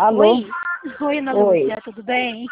Alô? Oi? Oi, Ana Oi. Lúcia, tudo bem?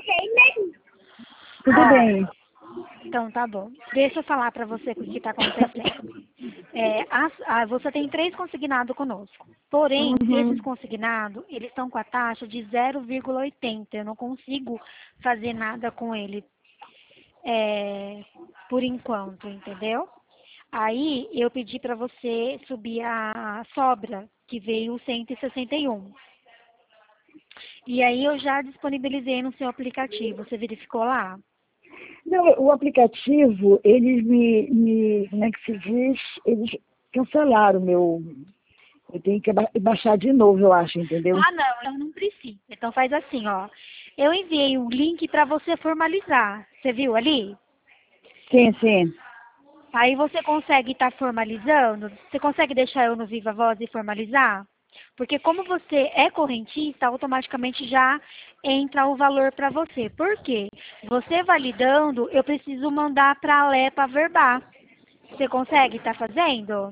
Tudo Ó, bem? então tá bom. Deixa eu falar pra você o que tá acontecendo. Você tem 3 consignados conosco. Porém, esses Uhum. consignados, eles estão com a taxa de 0,80. Eu não consigo fazer nada com ele por enquanto, entendeu? Aí eu pedi pra você subir a sobra, que veio 161. E aí eu já disponibilizei no seu aplicativo. Você verificou lá? Não, o aplicativo, eles como é que se diz? Eles cancelaram o meu. Eu tenho que baixar de novo, eu acho, entendeu? Ah, não, então não precisa. Então faz assim, ó. Eu enviei um link para você formalizar. Você viu ali? Sim, sim. Aí você consegue estar formalizando? Você consegue deixar eu no Viva Voz e formalizar? Porque como você é correntista, automaticamente já entra o valor para você. Por quê? Você validando, eu preciso mandar para a Lepa verbar. Você consegue estar fazendo?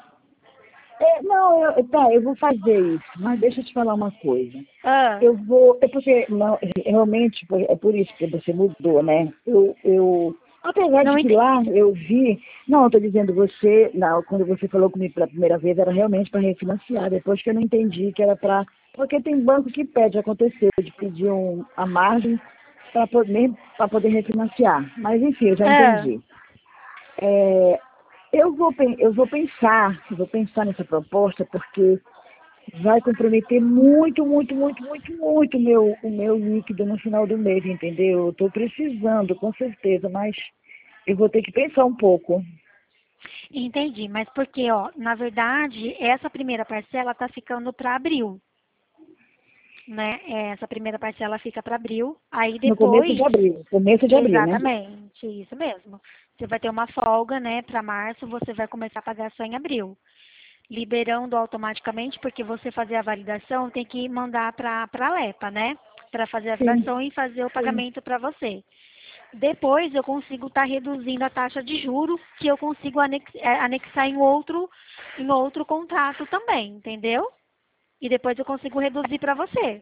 Não, eu vou fazer isso, mas deixa eu te falar uma coisa. Ah, Eu vou, é porque, não, realmente, é por isso que você mudou, né? Apesar de não que entendi. lá eu vi, não, eu estou dizendo você, não, quando você falou comigo pela primeira vez, era realmente para refinanciar, depois que eu não entendi que era para, porque tem banco que pede, aconteceu, de pedir a margem para poder refinanciar, mas enfim, eu já Ah, entendi. É, eu vou pensar nessa proposta, porque vai comprometer muito, muito, muito, muito, muito o meu líquido no final do mês, entendeu? Eu estou precisando, com certeza, mas eu vou ter que pensar um pouco. entendi. Mas porque, ó, na verdade, essa primeira parcela tá ficando para abril, né? Essa primeira parcela fica para abril. Aí No depois, começo de abril, né? exatamente, isso mesmo. Você vai ter uma folga, né, para março, você vai começar a pagar só em abril. Liberando automaticamente, porque você fazer a validação tem que mandar para a Lepa, né? Para fazer a Sim, validação e fazer o sim. pagamento para você. Depois eu consigo estar reduzindo a taxa de juros que eu consigo anexar em outro contrato também, entendeu? E depois eu consigo reduzir para você.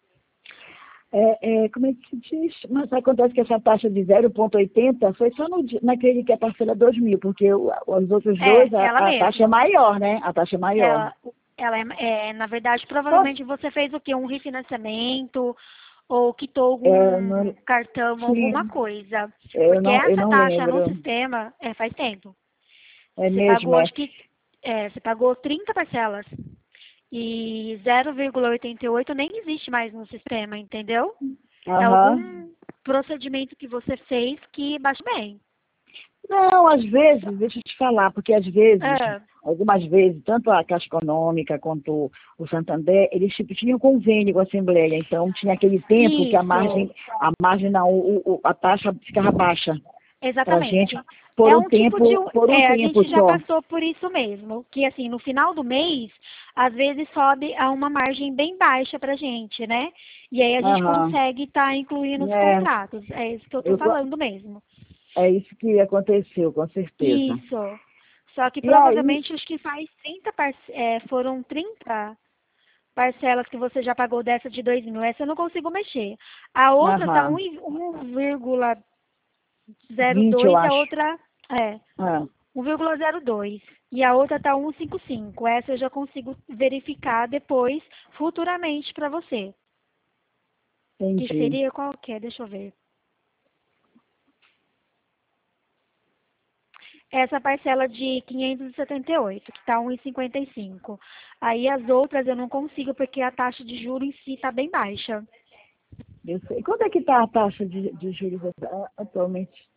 Como é que se diz? Mas acontece que essa taxa de 0,80 foi só naquele que é parcela 2.000, porque os outros dois, Ela a taxa é mesmo. maior, né? A taxa é maior. Ela, na verdade, Só, provavelmente você fez o quê? Um refinanciamento ou quitou não, algum cartão, alguma sim, coisa. eu Porque não, eu essa não taxa no lembro. sistema faz tempo. É Você mesmo, pagou, é. acho que, você pagou 30 parcelas. E 0,88 nem existe mais no sistema, entendeu? É Aham. algum procedimento que você fez que baixa bem. Não, às vezes, deixa eu te falar, porque às vezes, É, algumas vezes, tanto a Caixa Econômica quanto o Santander, eles tipo, tinham convênio com a Assembleia, então tinha aquele tempo que isso, a margem não, a taxa ficava baixa para a gente exatamente. por É um um tipo de. tempo, por um A tempo gente já só. passou por isso mesmo. Que assim, no final do mês, às vezes sobe a uma margem bem baixa pra gente, né? E aí a gente Aham. consegue estar incluindo os É, contratos. É isso que eu tô eu, go- falando mesmo. é isso que aconteceu, com certeza. Isso. Só que E aí, provavelmente acho que faz 30 foram 30 parcelas que você já pagou dessa de 2.000. Essa eu não consigo mexer. A outra tá aham, 20 eu 1,02, a acho. outra é Ah, 1,02. E a outra tá 1,55. Essa eu já consigo verificar depois, futuramente, para você. Que entendi. seria qualquer, deixa eu ver. Essa parcela de 578, que está 1,55. Aí as outras eu não consigo porque a taxa de juros em si está bem baixa. Eu sei. Quanto é que está a taxa de juros atualmente?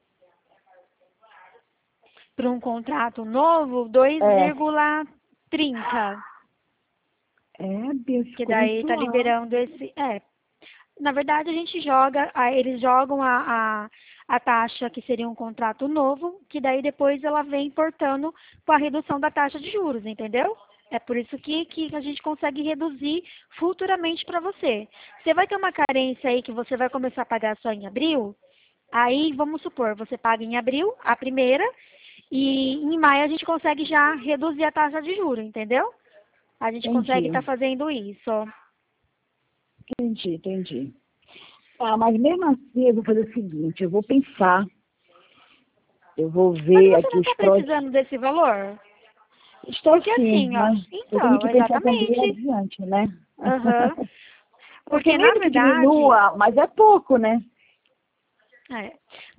Para um contrato novo, É, 2,30. Deus, Que ficou daí muito está alto. liberando esse. Na verdade, a gente joga, eles jogam a taxa que seria um contrato novo, que daí depois ela vem importando com a redução da taxa de juros, entendeu? É por isso que a gente consegue reduzir futuramente para você. Você vai ter uma carência aí que você vai começar a pagar só em abril, aí vamos supor, você paga em abril a primeira, e em maio a gente consegue já reduzir a taxa de juros, entendeu? A gente consegue estar Entendi. fazendo isso. entendi, entendi. Ah, mas mesmo assim eu vou fazer o seguinte, eu vou pensar, eu vou Mas ver você aqui não os está prós. precisando desse valor? Estou Porque sim, assim, ó, mas eu tenho então, que pensar também exatamente. adiante, né? Aham. Porque Porque na mesmo que verdade, diminua, mas é pouco, né? é,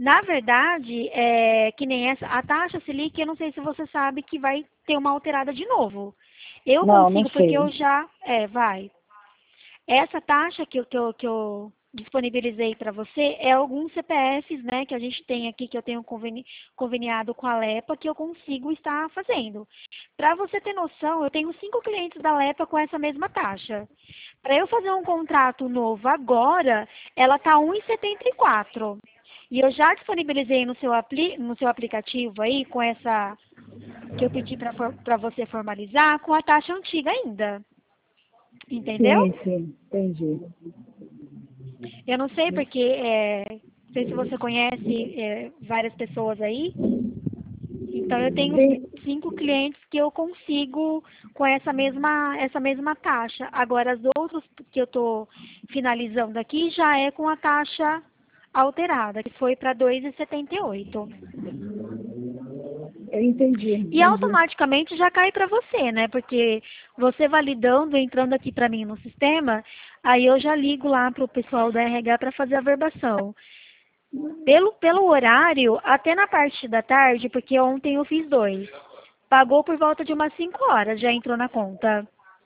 que nem essa, a taxa Selic, eu não sei se você sabe que vai ter uma alterada de novo. Eu Não, não consigo, porque sei. eu já, vai. Essa taxa que eu disponibilizei para você é alguns CPFs, né, que a gente tem aqui, que eu tenho conveniado com a Lepa, que eu consigo estar fazendo. Para você ter noção, eu tenho 5 clientes da Lepa com essa mesma taxa. Para eu fazer um contrato novo agora, ela está 1,74. E eu já disponibilizei no seu aplicativo aí, com essa que eu pedi para você formalizar, com a taxa antiga ainda. Entendeu? Sim, sim, entendi. Eu não sei porque, não sei se você conhece várias pessoas aí. Então eu tenho Sim, 5 clientes que eu consigo com essa mesma taxa. Agora as outras que eu estou finalizando aqui já é com a taxa alterada, que foi para 2,78. eu entendi, E entendi. automaticamente já cai para você, né? Porque você validando, entrando aqui para mim no sistema, aí eu já ligo lá para o pessoal da RH para fazer a verbação. Pelo horário, até na parte da tarde, porque ontem eu fiz 2. Pagou por volta de umas 5 horas, já entrou na conta.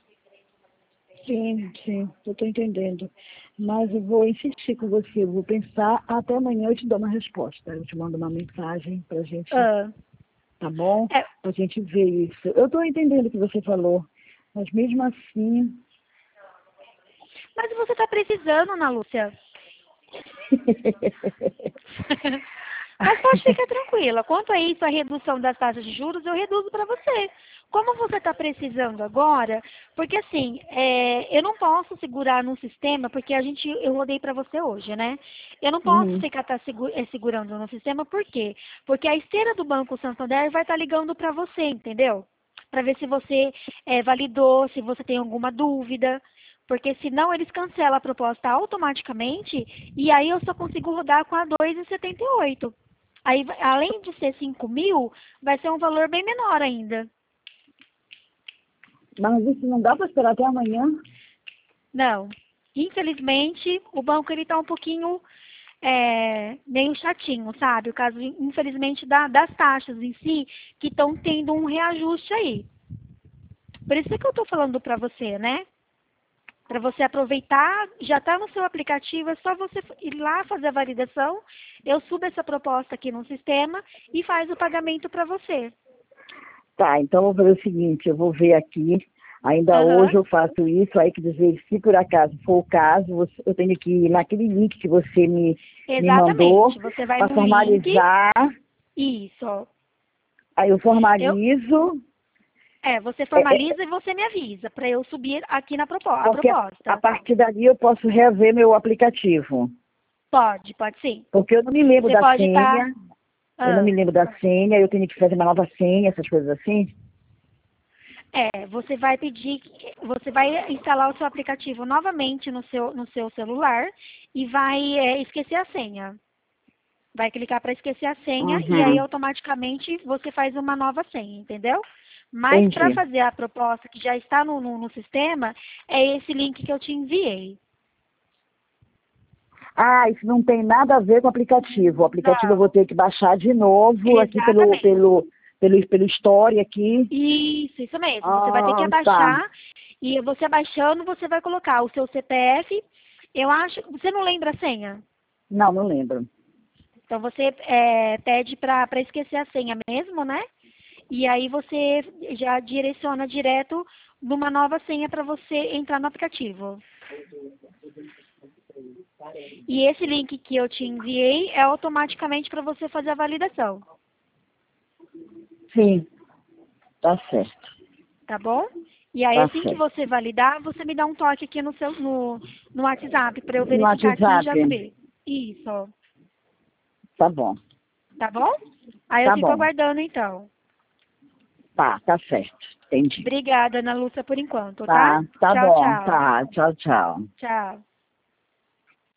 Sim, sim, eu estou entendendo. Mas eu vou insistir com você, eu vou pensar, até amanhã eu te dou uma resposta. Eu te mando uma mensagem pra gente, Ah, tá bom? é, Pra gente ver isso. Eu estou entendendo o que você falou, mas mesmo assim. mas você está precisando, Ana Lúcia. Mas pode ficar tranquila. Quanto a isso, a redução das taxas de juros, eu reduzo para você. Como você está precisando agora, porque assim, eu não posso segurar no sistema, porque eu rodei para você hoje, né? Eu não posso Uhum. ficar segurando no sistema, por quê? Porque a esteira do Banco Santander vai estar ligando para você, entendeu? Para ver se você validou, se você tem alguma dúvida. Porque senão eles cancelam a proposta automaticamente e aí eu só consigo rodar com a 2,78. Aí, além de ser 5 mil, vai ser um valor bem menor ainda. Mas isso não dá para esperar até amanhã? Não. Infelizmente, o banco ele está um pouquinho meio chatinho, sabe? O caso, infelizmente, das taxas em si, que estão tendo um reajuste aí. Por isso que eu estou falando para você, né? Para você aproveitar, já está no seu aplicativo, é só você ir lá fazer a validação. Eu subo essa proposta aqui no sistema e faz o pagamento para você. Tá, então eu vou fazer o seguinte, eu vou ver aqui, ainda Aham. hoje eu faço isso, aí que dizer, se por acaso for o caso, eu tenho que ir naquele link que você me mandou Exatamente. Você vai para no link. formalizar, Isso. aí eu Eu, formalizo, você é, formaliza e você me avisa para eu subir aqui na a porque a proposta. partir dali eu posso rever meu aplicativo, Pode sim. porque eu não me lembro Você da pode estar. senha, eu não me lembro da senha, eu tenho que fazer uma nova senha, essas coisas assim. Você vai você vai instalar o seu aplicativo novamente no seu celular e vai esquecer a senha. Vai clicar para esquecer a senha e aí Uhum, automaticamente você faz uma nova senha, entendeu? Mas para entendi. fazer a proposta que já está no sistema, é esse link que eu te enviei. Ah, isso não tem nada a ver com o aplicativo. O aplicativo eu vou Não, ter que baixar de novo aqui exatamente. pelo Story aqui. Isso mesmo. Você vai ter que Ah, tá. abaixar e você abaixando, você vai colocar o seu CPF. Eu acho, você não lembra a senha? Não, não lembro. Então você pede para esquecer a senha mesmo, né? E aí você já direciona direto numa nova senha para você entrar no aplicativo. E esse link que eu te enviei é automaticamente para você fazer a validação, Sim, tá certo. tá bom? E aí Tá assim que certo. você validar, você me dá um toque aqui no WhatsApp para eu No verificar aqui e WhatsApp, já subir. Isso, tá bom. tá bom? Aí eu Tá fico bom. aguardando então. Tá certo. Entendi. Obrigada, Ana Lúcia, por enquanto, tá? Tá Tchau, bom. tchau. Tá. Tchau, tchau. Tchau.